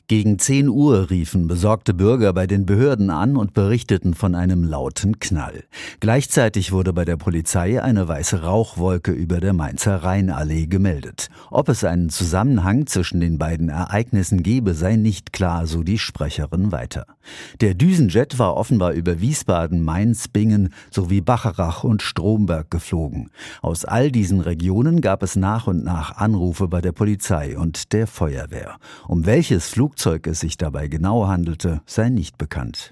Gegen 10 Uhr riefen besorgte Bürger bei den Behörden an und berichteten von einem lauten Knall. Gleichzeitig wurde bei der Polizei eine weiße Rauchwolke über der Mainzer Rheinallee gemeldet. Ob es einen Zusammenhang zwischen den beiden Ereignissen gebe, sei nicht klar, so die Sprecherin weiter. Der Düsenjet war offenbar über Wiesbaden, Mainz, Bingen sowie Bacharach und Stromberg geflogen. Aus all diesen Regionen gab es nach und nach Anrufe bei der Polizei und der Feuerwehr. Um welches Flugzeug es sich dabei genau handelte, sei nicht bekannt.